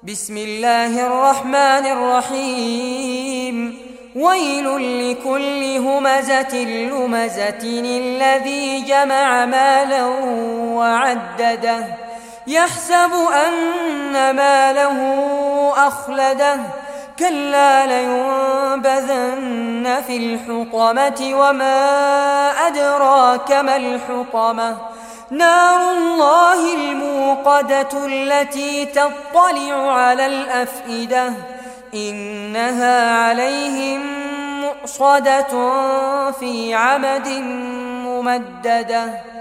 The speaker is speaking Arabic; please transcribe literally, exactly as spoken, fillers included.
بسم الله الرحمن الرحيم ويل لكل همزة لمزة الذي جمع مالا وعدده يحسب أن ماله أخلده كلا لينبذن في الحطمة وما أدراك ما الحطمة نار الله الموقدة التي تطلع على الأفئدة إنها عليهم مؤصدة في عمد ممددة.